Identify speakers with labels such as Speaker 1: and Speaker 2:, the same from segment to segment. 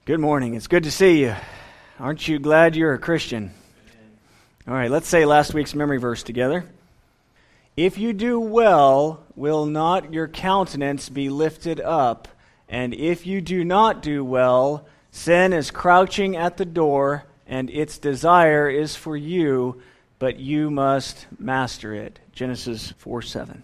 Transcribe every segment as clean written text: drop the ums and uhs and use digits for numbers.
Speaker 1: Good morning. It's good to see you. Aren't you glad you're a Christian? All right, let's say last week's memory verse together. If you do well, will not your countenance be lifted up? And if you do not do well, sin is crouching at the door, and its desire is for you, but you must master it. Genesis 4:7.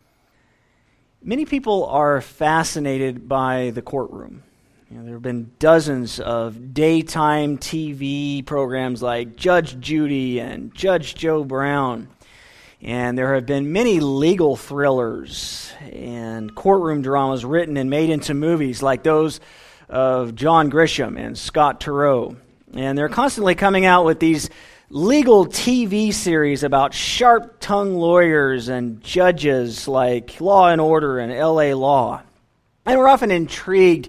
Speaker 1: Many people are fascinated by the courtroom. There have been dozens of daytime TV programs like Judge Judy and Judge Joe Brown. And there have been many legal thrillers and courtroom dramas written and made into movies like those of John Grisham and Scott Turow. And they're constantly coming out with these legal TV series about sharp-tongued lawyers and judges like Law and Order and L.A. Law. And we're often intrigued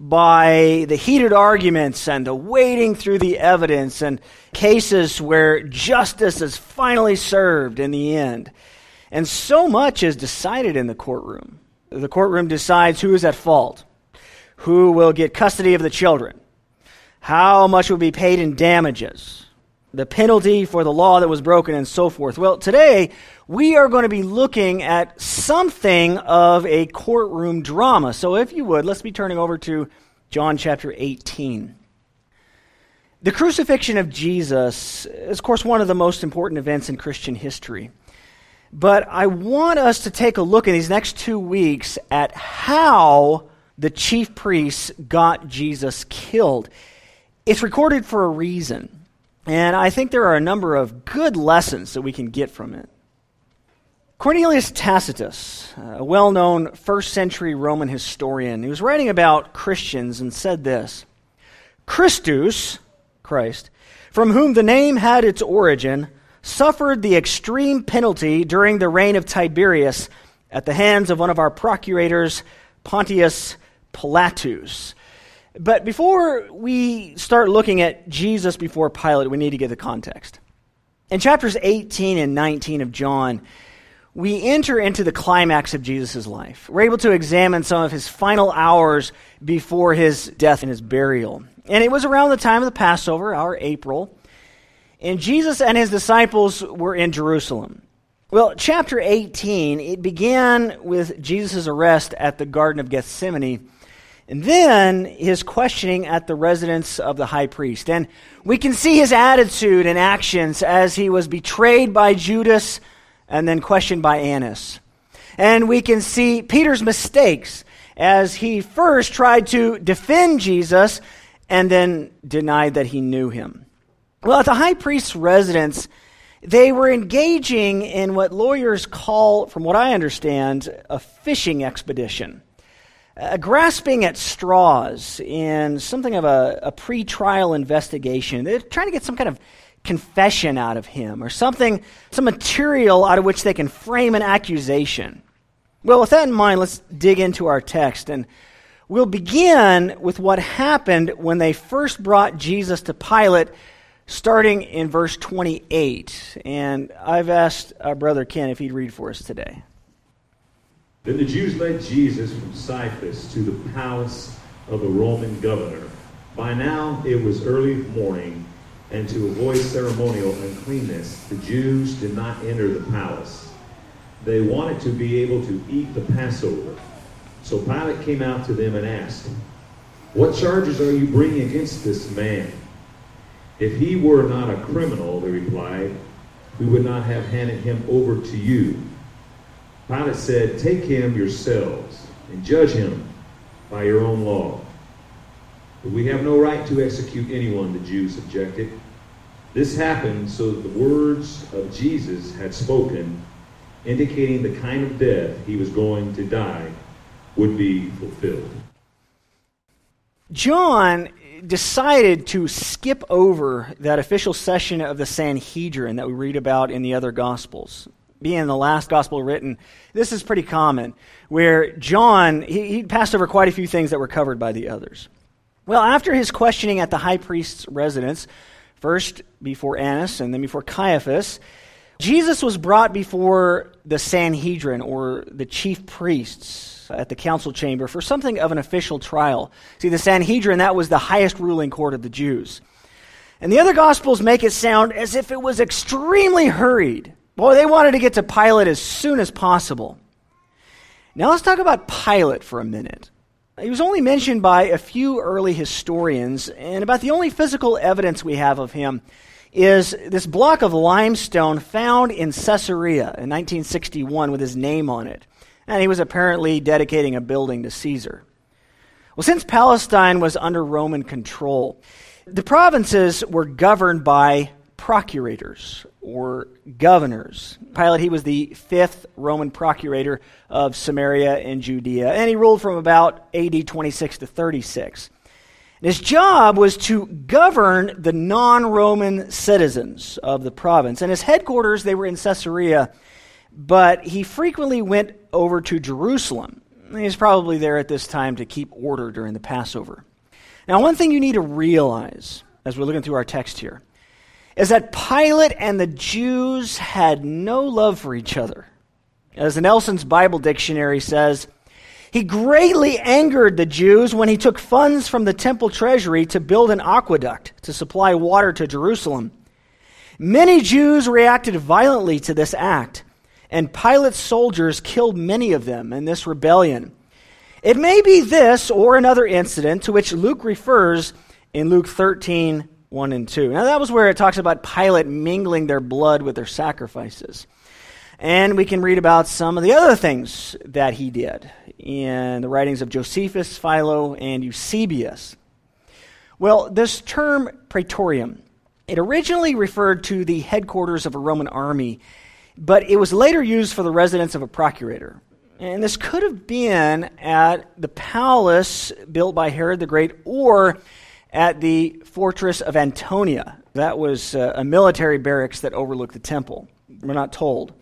Speaker 1: by the heated arguments and the wading through the evidence and cases where justice is finally served in the end. And so much is decided in the courtroom. The courtroom decides who is at fault, who will get custody of the children, how much will be paid in damages, the penalty for the law that was broken, and so forth. Well, today we are going to be looking at something of a courtroom drama. So if you would, let's be turning over to John chapter 18. The crucifixion of Jesus is, of course, one of the most important events in Christian history. But I want us to take a look in these next 2 weeks at how the chief priests got Jesus killed. It's recorded for a reason. And I think there are a number of good lessons that we can get from it. Cornelius Tacitus, a well-known first-century Roman historian, he was writing about Christians and said this: Christus, Christ, from whom the name had its origin, suffered the extreme penalty during the reign of Tiberius at the hands of one of our procurators, Pontius Pilatus. But before we start looking at Jesus before Pilate, we need to get the context. In chapters 18 and 19 of John, we enter into the climax of Jesus' life. We're able to examine some of his final hours before his death and his burial. And it was around the time of the Passover, our April, and Jesus and his disciples were in Jerusalem. Well, chapter 18, it began with Jesus' arrest at the Garden of Gethsemane, and then his questioning at the residence of the high priest. And we can see his attitude and actions as he was betrayed by Judas and then questioned by Annas. And we can see Peter's mistakes as he first tried to defend Jesus and then denied that he knew him. Well, at the high priest's residence, they were engaging in what lawyers call, from what I understand, a fishing expedition. Grasping at straws in something of a pre-trial investigation. They're trying to get some kind of confession out of him or some material out of which they can frame an accusation. Well, with that in mind, let's dig into our text, and we'll begin with what happened when they first brought Jesus to Pilate, starting in verse 28. And I've asked our brother Ken if he'd read for us today.
Speaker 2: Then the Jews led Jesus from Caiaphas to the palace of the Roman governor. By now it was early morning, and to avoid ceremonial uncleanness, the Jews did not enter the palace. They wanted to be able to eat the Passover. So Pilate came out to them and asked, "What charges are you bringing against this man?" "If he were not a criminal," they replied, "we would not have handed him over to you." Pilate said, "Take him yourselves and judge him by your own law." "But we have no right to execute anyone," the Jews objected. This happened so that the words of Jesus had spoken, indicating the kind of death he was going to die, would be fulfilled.
Speaker 1: John decided to skip over that official session of the Sanhedrin that we read about in the other Gospels. Being the last gospel written, this is pretty common, where John, he passed over quite a few things that were covered by the others. Well, after his questioning at the high priest's residence, first before Annas and then before Caiaphas, Jesus was brought before the Sanhedrin, or the chief priests at the council chamber, for something of an official trial. See, the Sanhedrin, that was the highest ruling court of the Jews. And the other Gospels make it sound as if it was extremely hurried. Boy, they wanted to get to Pilate as soon as possible. Now let's talk about Pilate for a minute. He was only mentioned by a few early historians, and about the only physical evidence we have of him is this block of limestone found in Caesarea in 1961 with his name on it. And he was apparently dedicating a building to Caesar. Well, since Palestine was under Roman control, the provinces were governed by procurators, or governors. Pilate, he was the 5th Roman procurator of Samaria and Judea, and he ruled from about AD 26 to 36. His job was to govern the non-Roman citizens of the province. And his headquarters, they were in Caesarea, but he frequently went over to Jerusalem. He was probably there at this time to keep order during the Passover. Now, one thing you need to realize as we're looking through our text here is that Pilate and the Jews had no love for each other. As the Nelson's Bible Dictionary says, he greatly angered the Jews when he took funds from the temple treasury to build an aqueduct to supply water to Jerusalem. Many Jews reacted violently to this act, and Pilate's soldiers killed many of them in this rebellion. It may be this or another incident to which Luke refers in Luke 13, 1 and 2. Now that was where it talks about Pilate mingling their blood with their sacrifices. And we can read about some of the other things that he did in the writings of Josephus, Philo, and Eusebius. Well, this term praetorium, it originally referred to the headquarters of a Roman army, but it was later used for the residence of a procurator. And this could have been at the palace built by Herod the Great or at the fortress of Antonia. That was a military barracks that overlooked the temple. We're not told.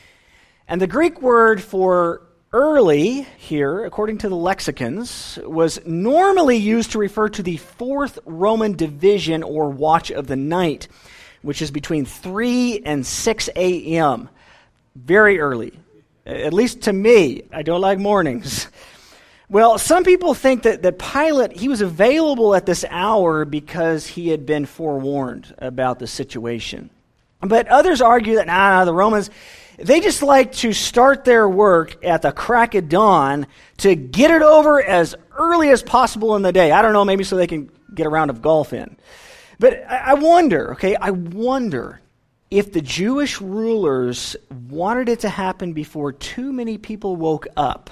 Speaker 1: And the Greek word for early here, according to the lexicons, was normally used to refer to the 4th Roman division or watch of the night, which is between 3 and 6 a.m. Very early. At least to me. I don't like mornings. Well, some people think that Pilate, he was available at this hour because he had been forewarned about the situation. But others argue that, the Romans, they just like to start their work at the crack of dawn to get it over as early as possible in the day. I don't know, maybe so they can get a round of golf in. But I wonder if the Jewish rulers wanted it to happen before too many people woke up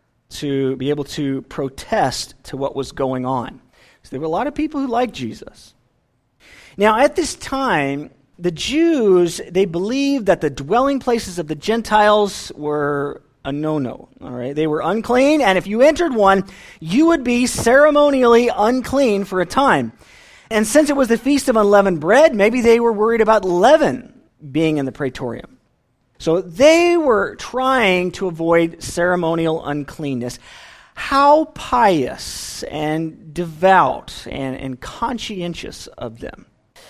Speaker 1: to be able to protest to what was going on. So there were a lot of people who liked Jesus. Now, at this time, the Jews, they believed that the dwelling places of the Gentiles were a no-no. All right, they were unclean, and if you entered one, you would be ceremonially unclean for a time. And since it was the Feast of Unleavened Bread, maybe they were worried about leaven being in the praetorium. So they were trying to avoid ceremonial uncleanness. How pious and devout and conscientious of them.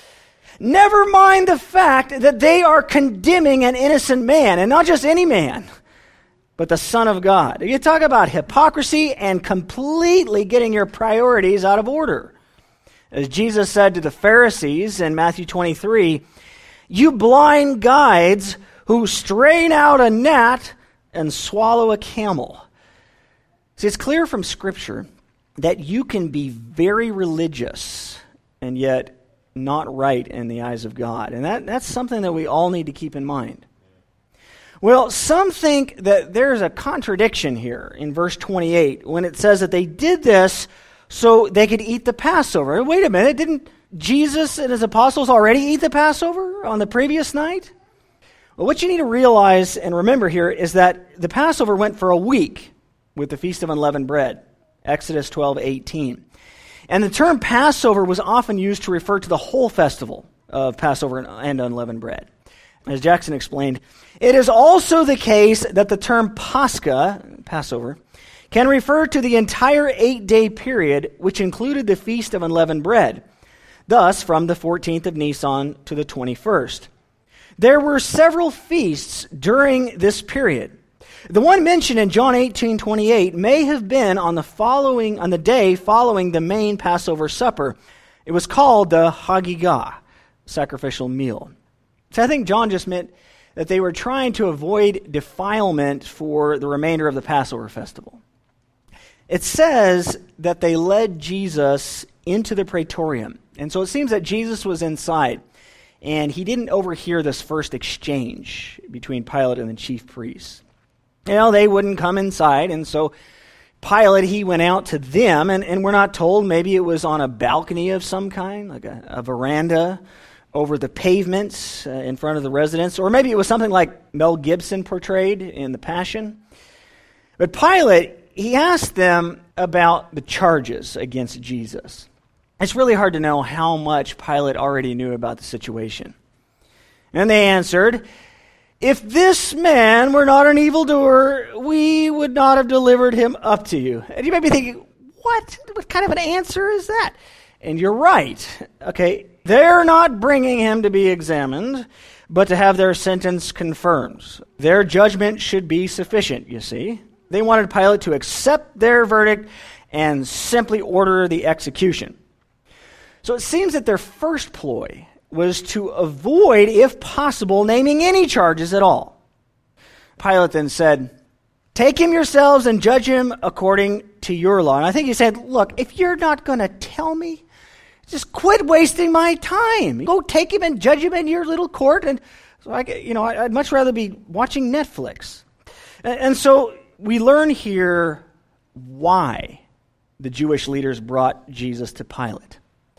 Speaker 1: Never mind the fact that they are condemning an innocent man, and not just any man, but the Son of God. You talk about hypocrisy and completely getting your priorities out of order. As Jesus said to the Pharisees in Matthew 23, "You blind guides who strain out a gnat and swallow a camel." See, it's clear from Scripture that you can be very religious and yet not right in the eyes of God. And that's something that we all need to keep in mind. Well, some think that there's a contradiction here in verse 28 when it says that they did this so they could eat the Passover. Wait a minute, didn't Jesus and his apostles already eat the Passover on the previous night? Well, what you need to realize and remember here is that the Passover went for a week with the Feast of Unleavened Bread, Exodus 12:18. And the term Passover was often used to refer to the whole festival of Passover and unleavened bread. As Jackson explained, it is also the case that the term Pascha, Passover, can refer to the entire 8-day period, which included the Feast of Unleavened Bread, thus from the 14th of Nisan to the 21st. There were several feasts during this period. The one mentioned in John 18:28 may have been on the day following the main Passover supper. It was called the Hagigah, sacrificial meal. So I think John just meant that they were trying to avoid defilement for the remainder of the Passover festival. It says that they led Jesus into the praetorium. And so it seems that Jesus was inside, and he didn't overhear this first exchange between Pilate and the chief priests. They wouldn't come inside, and so Pilate, he went out to them, and we're not told, maybe it was on a balcony of some kind, like a veranda over the pavements in front of the residence, or maybe it was something like Mel Gibson portrayed in The Passion. But Pilate, he asked them about the charges against Jesus. It's really hard to know how much Pilate already knew about the situation. And they answered, "If this man were not an evildoer, we would not have delivered him up to you." And you may be thinking, what kind of an answer is that? And you're right. Okay, they're not bringing him to be examined, but to have their sentence confirmed. Their judgment should be sufficient, you see. They wanted Pilate to accept their verdict and simply order the execution. So it seems that their first ploy was to avoid, if possible, naming any charges at all. Pilate then said, "Take him yourselves and judge him according to your law." And I think he said, "Look, if you're not going to tell me, just quit wasting my time. Go take him and judge him in your little court." And so I'd much rather be watching Netflix. And so we learn here why the Jewish leaders brought Jesus to Pilate.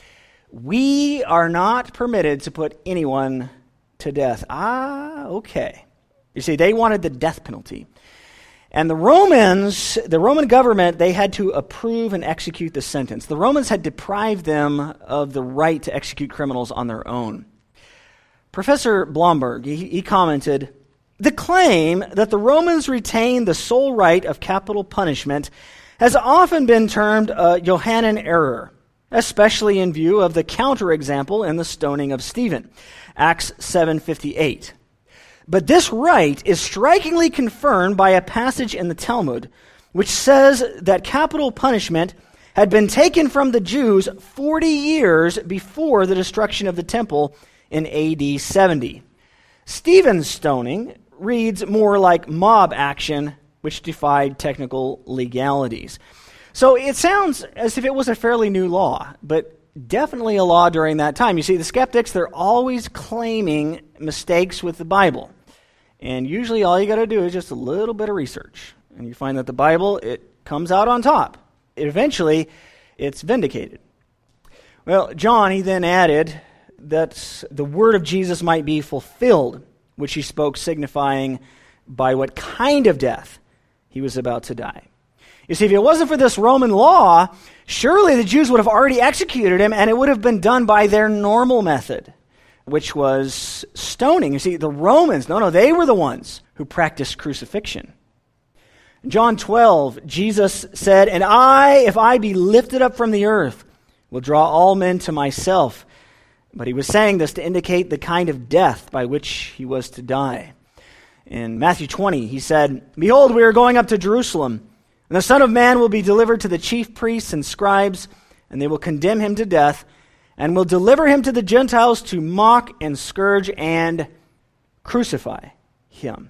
Speaker 1: We are not permitted to put anyone to death. Okay. You see, they wanted the death penalty. And the Roman government, they had to approve and execute the sentence. The Romans had deprived them of the right to execute criminals on their own. Professor Blomberg, he commented, "The claim that the Romans retained the sole right of capital punishment has often been termed a Johannine error, especially in view of the counterexample in the stoning of Stephen, Acts 7:58. But this right is strikingly confirmed by a passage in the Talmud, which says that capital punishment had been taken from the Jews 40 years before the destruction of the temple in AD 70. Stephen's stoning reads more like mob action, which defied technical legalities. So it sounds as if it was a fairly new law, but definitely a law during that time. You see, the skeptics, they're always claiming mistakes with the Bible. And usually all you got to do is just a little bit of research. And you find that the Bible, it comes out on top. Eventually, it's vindicated. Well, John, he then added that the word of Jesus might be fulfilled, which he spoke signifying by what kind of death he was about to die. You see, if it wasn't for this Roman law, surely the Jews would have already executed him, and it would have been done by their normal method, which was stoning. You see, the Romans, they were the ones who practiced crucifixion. In John 12, Jesus said, "And if I be lifted up from the earth, will draw all men to myself." But he was saying this to indicate the kind of death by which he was to die. In Matthew 20, he said, "Behold, we are going up to Jerusalem, and the Son of Man will be delivered to the chief priests and scribes, and they will condemn him to death, and will deliver him to the Gentiles to mock and scourge and crucify him."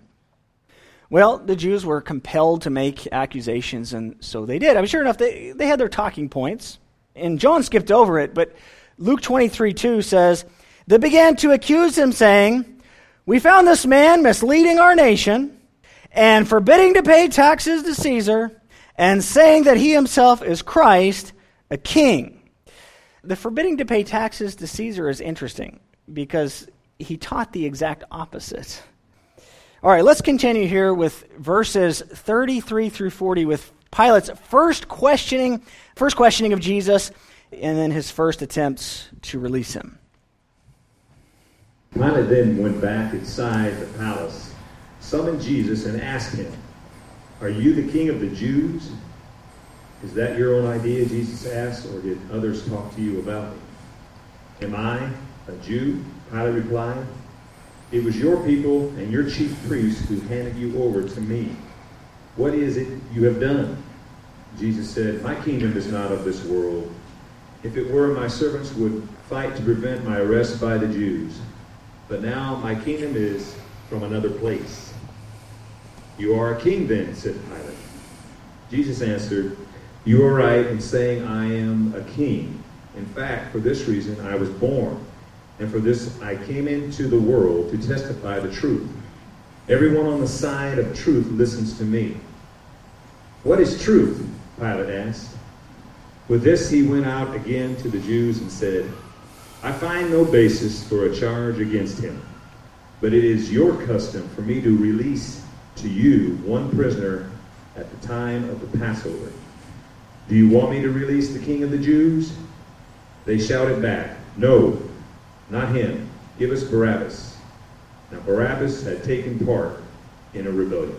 Speaker 1: Well, the Jews were compelled to make accusations, and so they did. I mean, sure enough, they had their talking points. And John skipped over it, but Luke 23:2 says, "They began to accuse him, saying, 'We found this man misleading our nation and forbidding to pay taxes to Caesar, and saying that he himself is Christ, a king.'" The forbidding to pay taxes to Caesar is interesting because he taught the exact opposite. All right, let's continue here with verses 33 through 40 with Pilate's first questioning of Jesus and then his first attempts to release him.
Speaker 2: Pilate then went back inside the palace, summoned Jesus, and asked him, "Are you the king of the Jews?" "Is that your own idea?" Jesus asked, "or did others talk to you about me?" "Am I a Jew?" Pilate replied. It was your people and your chief priests who handed you over to me. What is it you have done?" Jesus said, "My kingdom is not of this world. If it were, my servants would fight to prevent my arrest by the Jews. But now my kingdom is from another place." "You are a king then," said Pilate. Jesus answered, "You are right in saying I am a king. In fact, for this reason I was born, and for this I came into the world to testify the truth. Everyone on the side of truth listens to me." "What is truth?" Pilate asked. With this he went out again to the Jews and said, "I find no basis for a charge against him, but it is your custom for me to release to you one prisoner at the time of the Passover. Do you want me to release the king of the Jews?" They shouted back, "No, not him. Give us Barabbas." Now Barabbas had taken part in a rebellion.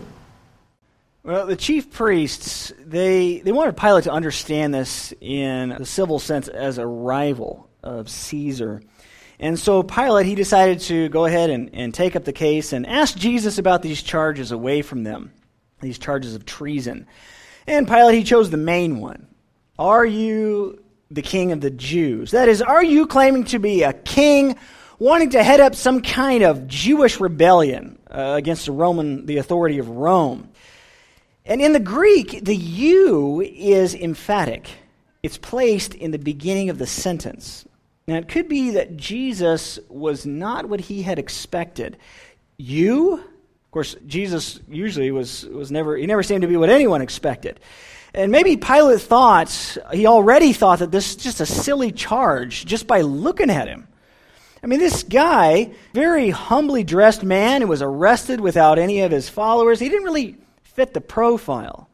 Speaker 1: Well, the chief priests, they wanted Pilate to understand this in the civil sense as a rival of Caesar. And so Pilate, he decided to go ahead and take up the case and ask Jesus about these charges away from them, these charges of treason. And Pilate, he chose the main one. Are you the king of the Jews? That is, are you claiming to be a king wanting to head up some kind of Jewish rebellion against the authority of Rome? And in the Greek, the "you" is emphatic. It's placed in the beginning of the sentence. Now, it could be that Jesus was not what he had expected. You? Of course, Jesus usually was never seemed to be what anyone expected. And maybe Pilate he already thought that this is just a silly charge just by looking at him. I mean, this guy, very humbly dressed man who was arrested without any of his followers, he didn't really fit the profile.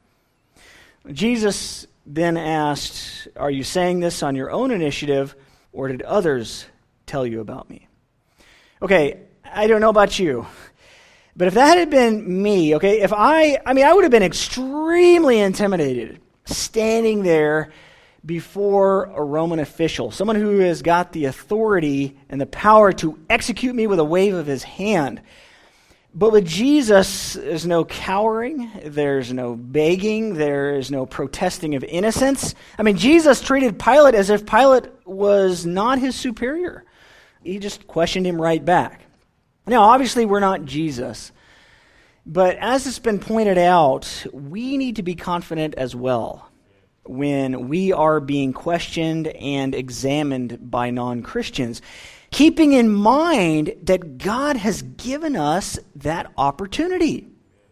Speaker 1: Jesus then asked, "Are you saying this on your own initiative, or did others tell you about me?" Okay, I don't know about you, but if that had been me, okay, I would have been extremely intimidated standing there before a Roman official, someone who has got the authority and the power to execute me with a wave of his hand. But with Jesus, there's no cowering, there's no begging, there is no protesting of innocence. I mean, Jesus treated Pilate as if Pilate was not his superior. He just questioned him right back. Now, obviously, we're not Jesus. But as it's been pointed out, we need to be confident as well when we are being questioned and examined by non-Christians, keeping in mind that God has given us that opportunity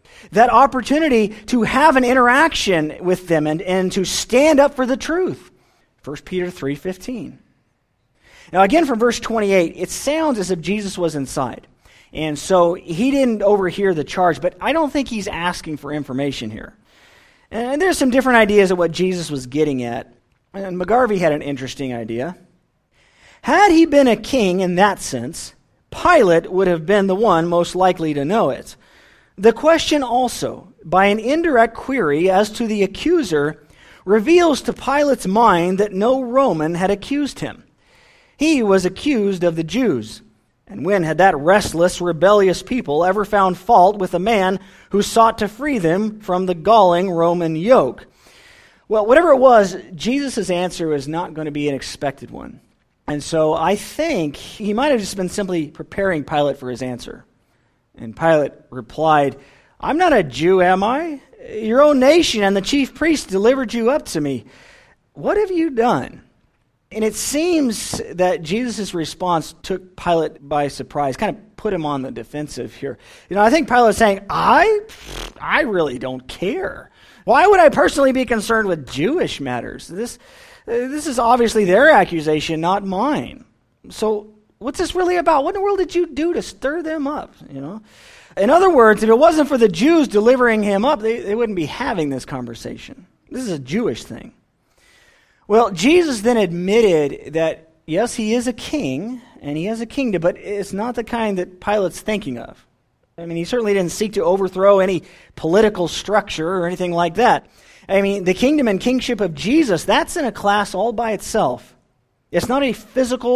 Speaker 1: to have an interaction with them and to stand up for the truth. 1 Peter 3:15. Now again from verse 28, it sounds as if Jesus was inside. And so he didn't overhear the charge, but I don't think he's asking for information here. And there's some different ideas of what Jesus was getting at. And McGarvey had an interesting idea. Had he been a king in that sense, Pilate would have been the one most likely to know it. The question also, by an indirect query as to the accuser, reveals to Pilate's mind that no Roman had accused him. He was accused of the Jews. And when had that restless, rebellious people ever found fault with a man who sought to free them from the galling Roman yoke? Well, whatever it was, Jesus' answer was not going to be an expected one. And so I think he might have just been simply preparing Pilate for his answer. And Pilate replied, "I'm not a Jew, am I? Your own nation and the chief priests delivered you up to me. What have you done?" And it seems that Jesus' response took Pilate by surprise, kind of put him on the defensive here. I think Pilate's saying, I really don't care. Why would I personally be concerned with Jewish matters? This is obviously their accusation, not mine. So what's this really about? What in the world did you do to stir them up? In other words, if it wasn't for the Jews delivering him up, they wouldn't be having this conversation. This is a Jewish thing. Well, Jesus then admitted that, yes, he is a king, and he has a kingdom, but it's not the kind that Pilate's thinking of. I mean, he certainly didn't seek to overthrow any political structure or anything like that. I mean, the kingdom and kingship of Jesus, that's in a class all by itself. It's not a physical,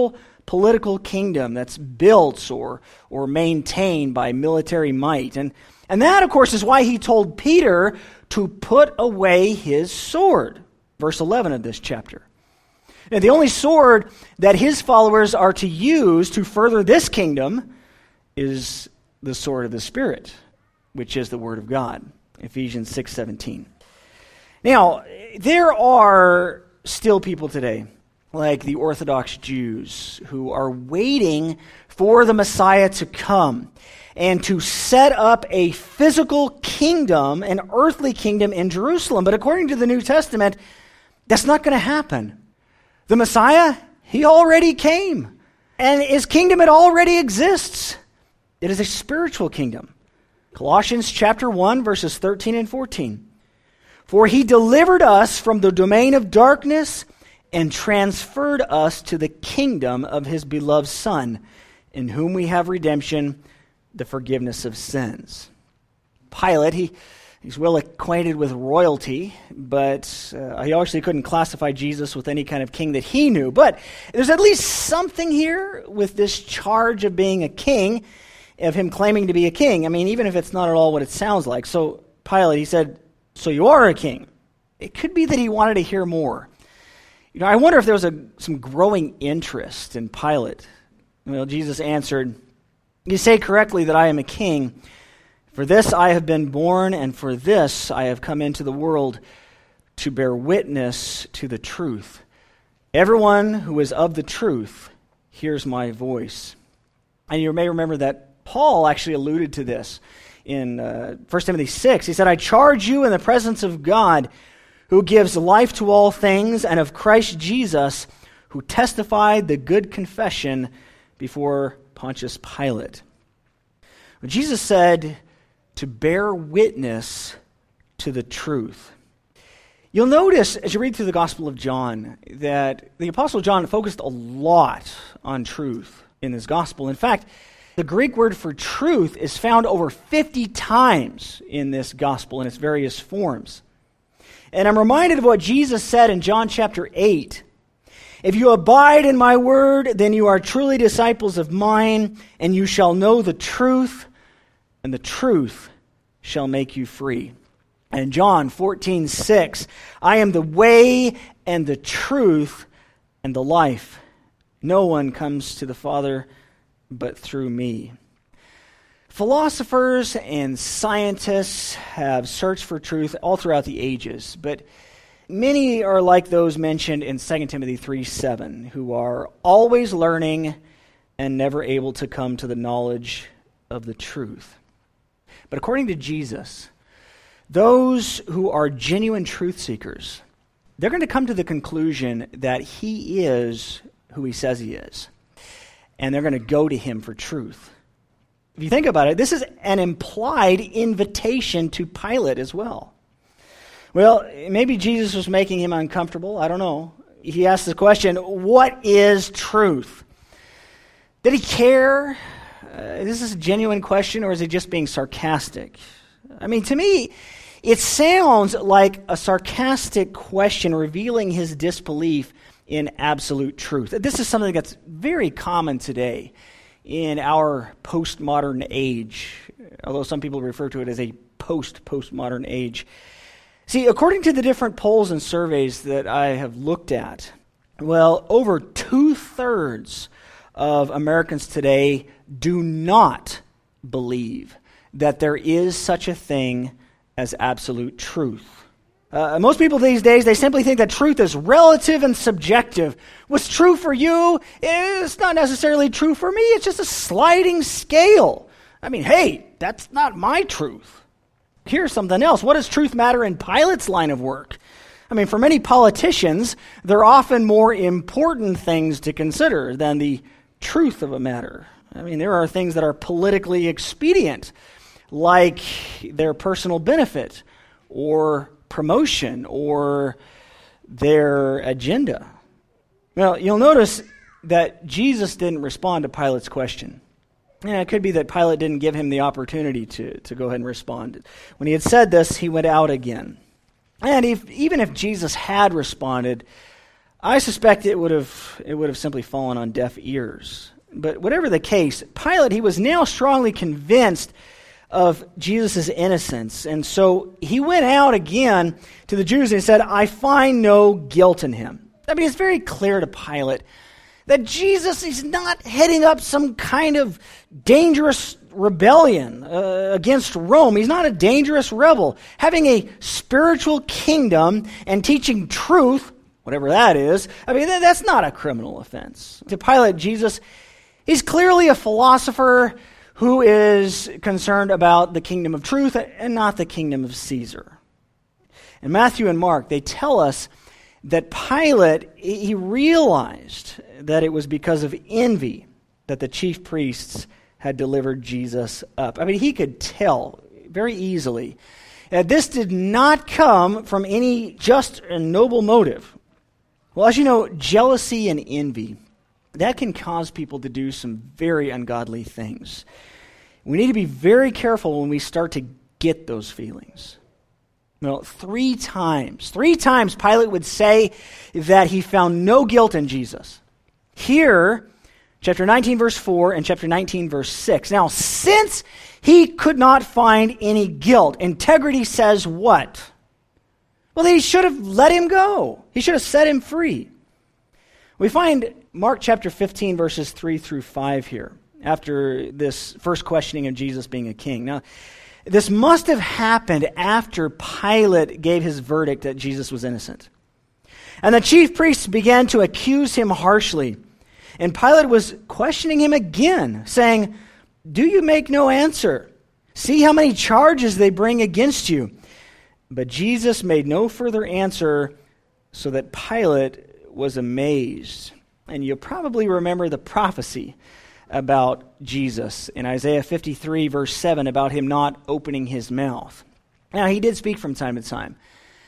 Speaker 1: political kingdom that's built or maintained by military might. And that, of course, is why he told Peter to put away his sword. Verse 11 of this chapter. Now, the only sword that his followers are to use to further this kingdom is the sword of the Spirit, which is the Word of God. Ephesians 6:17. Now, there are still people today, like the Orthodox Jews, who are waiting for the Messiah to come and to set up a physical kingdom, an earthly kingdom in Jerusalem. But according to the New Testament, that's not going to happen. The Messiah, he already came, and his kingdom, it already exists. It is a spiritual kingdom. Colossians chapter 1, verses 13 and 14. For he delivered us from the domain of darkness and transferred us to the kingdom of his beloved Son, in whom we have redemption, the forgiveness of sins. Pilate, he's well acquainted with royalty, but he actually couldn't classify Jesus with any kind of king that he knew. But there's at least something here with this charge of being a king, of him claiming to be a king. I mean, even if it's not at all what it sounds like. So Pilate, he said, so you are a king. It could be that he wanted to hear more. You know, I wonder if there was some growing interest in Pilate. Well, Jesus answered, you say correctly that I am a king. For this I have been born, and for this I have come into the world, to bear witness to the truth. Everyone who is of the truth hears my voice. And you may remember that Paul actually alluded to this in 1 Timothy 6. He said, I charge you in the presence of God, who gives life to all things, and of Christ Jesus, who testified the good confession before Pontius Pilate. When Jesus said to bear witness to the truth. You'll notice as you read through the Gospel of John that the Apostle John focused a lot on truth in his Gospel. In fact, the Greek word for truth is found over 50 times in this Gospel in its various forms. And I'm reminded of what Jesus said in John chapter 8. If you abide in my word, then you are truly disciples of mine, and you shall know the truth, and the truth shall make you free. And John 14:6, I am the way and the truth and the life. No one comes to the Father but through me. Philosophers and scientists have searched for truth all throughout the ages, but many are like those mentioned in 2 Timothy 3:7, who are always learning and never able to come to the knowledge of the truth. But according to Jesus, those who are genuine truth seekers, they're going to come to the conclusion that he is who he says he is. And they're going to go to him for truth. If you think about it, this is an implied invitation to Pilate as well. Well, maybe Jesus was making him uncomfortable. I don't know. He asked the question, what is truth? Did he care? Is this a genuine question, or is he just being sarcastic? I mean, to me, it sounds like a sarcastic question revealing his disbelief in absolute truth. This is something that's very common today in our postmodern age, although some people refer to it as a postmodern age. See, according to the different polls and surveys that I have looked at, well, over 2/3 of Americans today do not believe that there is such a thing as absolute truth. Most people these days, they simply think that truth is relative and subjective. What's true for you is not necessarily true for me. It's just a sliding scale. I mean, hey, that's not my truth. Here's something else. What does truth matter in Pilate's line of work? I mean, for many politicians, there are often more important things to consider than the truth of a matter. I mean, there are things that are politically expedient, like their personal benefit or promotion or their agenda. Well, you'll notice that Jesus didn't respond to Pilate's question. Yeah, it could be that Pilate didn't give him the opportunity to go ahead and respond. When he had said this, he went out again. And even if Jesus had responded, I suspect it would have simply fallen on deaf ears. But whatever the case, Pilate, he was now strongly convinced of Jesus' innocence. And so he went out again to the Jews and said, I find no guilt in him. I mean, it's very clear to Pilate that Jesus is not heading up some kind of dangerous rebellion against Rome. He's not a dangerous rebel. Having a spiritual kingdom and teaching truth, whatever that is, I mean, that's not a criminal offense. To Pilate, Jesus, he's clearly a philosopher who is concerned about the kingdom of truth and not the kingdom of Caesar. And Matthew and Mark, they tell us that Pilate, he realized that it was because of envy that the chief priests had delivered Jesus up. I mean, he could tell very easily that this did not come from any just and noble motive. Well, as you know, jealousy and envy, that can cause people to do some very ungodly things. We need to be very careful when we start to get those feelings. Well, three times Pilate would say that he found no guilt in Jesus. Here, chapter 19, verse 4, and chapter 19, verse 6. Now, since he could not find any guilt, integrity says what? Well, he should have let him go. He should have set him free. We find Mark chapter 15, verses 3 through 5 here, after this first questioning of Jesus being a king. Now, this must have happened after Pilate gave his verdict that Jesus was innocent. And the chief priests began to accuse him harshly. And Pilate was questioning him again, saying, "Do you make no answer? See how many charges they bring against you." But Jesus made no further answer, so that Pilate was amazed. And you'll probably remember the prophecy about Jesus in Isaiah 53, verse 7, about him not opening his mouth. Now, he did speak from time to time,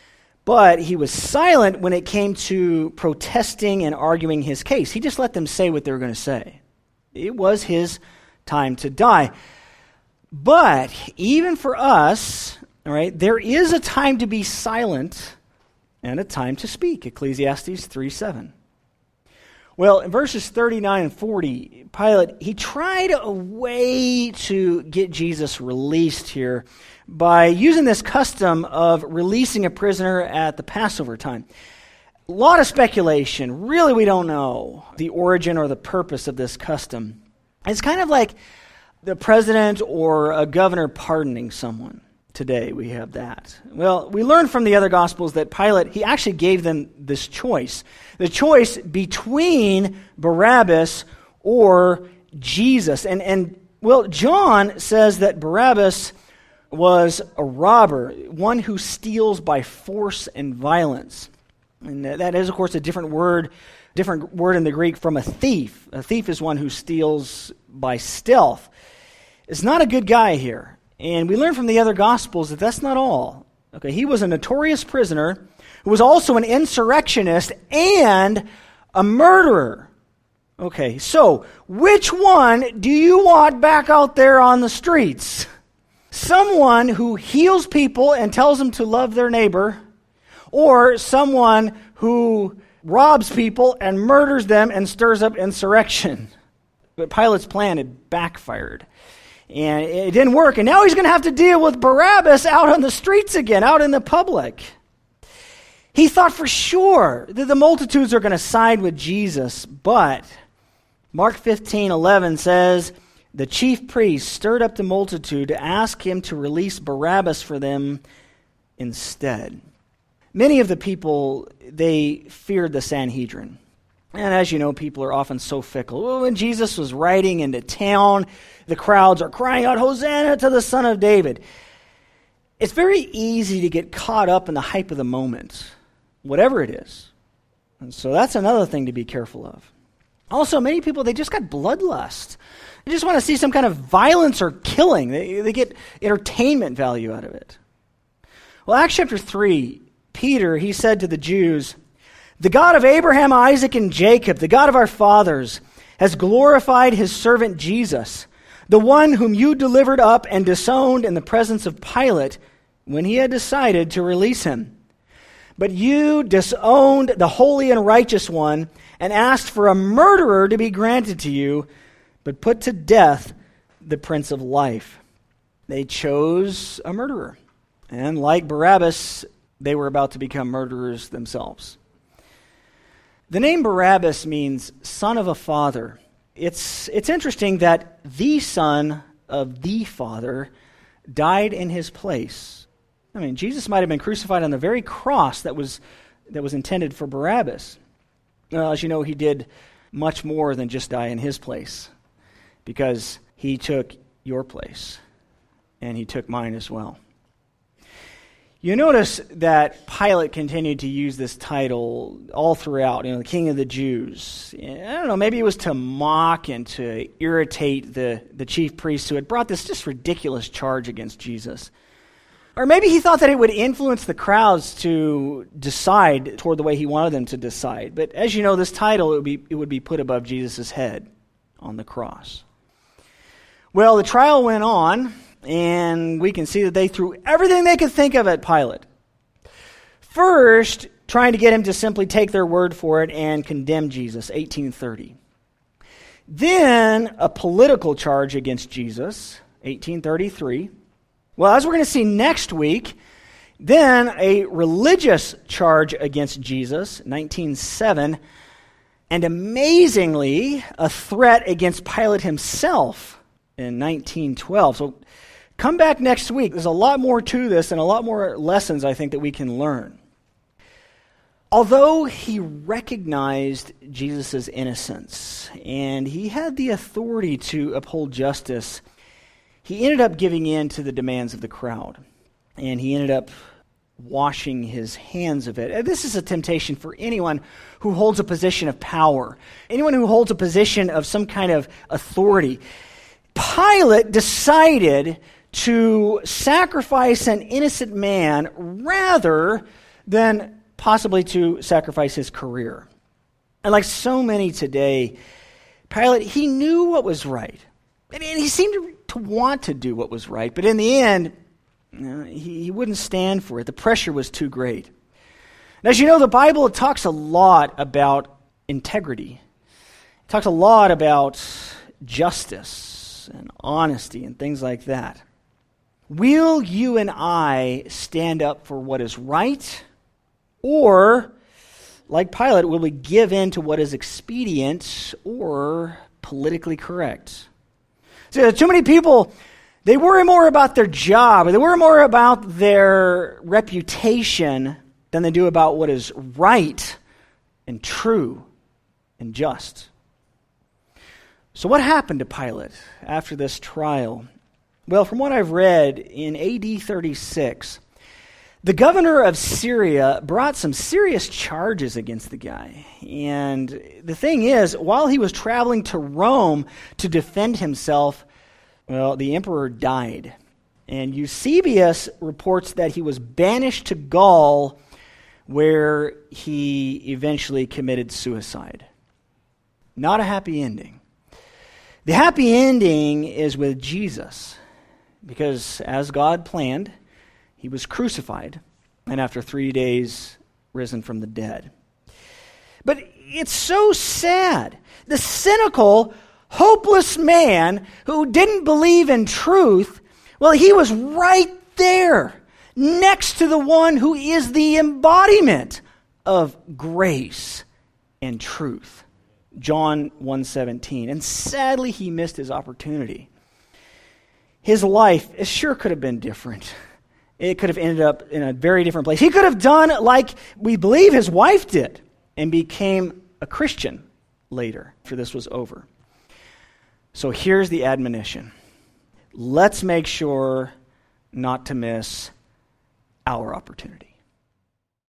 Speaker 1: but he was silent when it came to protesting and arguing his case. He just let them say what they were going to say. It was his time to die. But even for us, all right, there is a time to be silent and a time to speak. Ecclesiastes 3:7. Well, in verses 39 and 40, Pilate, he tried a way to get Jesus released here by using this custom of releasing a prisoner at the Passover time. A lot of speculation. Really, we don't know the origin or the purpose of this custom. It's kind of like the president or a governor pardoning someone. Today we have that. Well, we learn from the other Gospels that Pilate, he actually gave them this choice. The choice between Barabbas or Jesus. And John says that Barabbas was a robber, one who steals by force and violence. And that is, of course, a different word in the Greek from a thief. A thief is one who steals by stealth. It's not a good guy here. And we learn from the other Gospels that that's not all. Okay, he was a notorious prisoner who was also an insurrectionist and a murderer. Okay, so which one do you want back out there on the streets? Someone who heals people and tells them to love their neighbor, or someone who robs people and murders them and stirs up insurrection? But Pilate's plan had backfired. And it didn't work. And now he's going to have to deal with Barabbas out on the streets again, out in the public. He thought for sure that the multitudes are going to side with Jesus. But Mark 15:11 says, the chief priests stirred up the multitude to ask him to release Barabbas for them instead. Many of the people, they feared the Sanhedrin. And as you know, people are often so fickle. Well, when Jesus was riding into town, the crowds are crying out, "Hosanna to the Son of David." It's very easy to get caught up in the hype of the moment, whatever it is. And so that's another thing to be careful of. Also, many people, they just got bloodlust. They just want to see some kind of violence or killing. They get entertainment value out of it. Well, Acts chapter 3, Peter, he said to the Jews, "The God of Abraham, Isaac, and Jacob, the God of our fathers, has glorified his servant Jesus, the one whom you delivered up and disowned in the presence of Pilate when he had decided to release him. But you disowned the holy and righteous one and asked for a murderer to be granted to you, but put to death the Prince of Life." They chose a murderer. And like Barabbas, they were about to become murderers themselves. The name Barabbas means son of a father. It's interesting that the son of the father died in his place. I mean, Jesus might have been crucified on the very cross that was intended for Barabbas. Well, as you know, he did much more than just die in his place, because he took your place, and he took mine as well. You notice that Pilate continued to use this title all throughout, the King of the Jews. I don't know, maybe it was to mock and to irritate the chief priests who had brought this just ridiculous charge against Jesus. Or maybe he thought that it would influence the crowds to decide toward the way he wanted them to decide. But as you know, this title, it would be put above Jesus' head on the cross. Well, the trial went on, and we can see that they threw everything they could think of at Pilate. First, trying to get him to simply take their word for it and condemn Jesus, 1830. Then, a political charge against Jesus, 1833. Well, as we're going to see next week, then a religious charge against Jesus, 1907, and amazingly, a threat against Pilate himself in 1912. So come back next week. There's a lot more to this and a lot more lessons, I think, that we can learn. Although he recognized Jesus' innocence and he had the authority to uphold justice, he ended up giving in to the demands of the crowd, and he ended up washing his hands of it. This is a temptation for anyone who holds a position of power, anyone who holds a position of some kind of authority. Pilate decided to sacrifice an innocent man rather than possibly to sacrifice his career. And like so many today, Pilate, he knew what was right. And he seemed to want to do what was right, but in the end, he wouldn't stand for it. The pressure was too great. And as you know, the Bible talks a lot about integrity. It talks a lot about justice and honesty and things like that. Will you and I stand up for what is right? Or, like Pilate, will we give in to what is expedient or politically correct? See, too many people, they worry more about their job, or they worry more about their reputation than they do about what is right and true and just. So what happened to Pilate after this trial? Well, from what I've read, in AD 36, the governor of Syria brought some serious charges against the guy. And the thing is, while he was traveling to Rome to defend himself, well, the emperor died. And Eusebius reports that he was banished to Gaul, where he eventually committed suicide. Not a happy ending. The happy ending is with Jesus, because as God planned, he was crucified, and after 3 days, risen from the dead. But it's so sad. The cynical, hopeless man who didn't believe in truth, well, he was right there, next to the one who is the embodiment of grace and truth. John 1:17. And sadly, he missed his opportunity. His life, it sure could have been different. It could have ended up in a very different place. He could have done like we believe his wife did and became a Christian later, after this was over. So here's the admonition. Let's make sure not to miss our opportunity.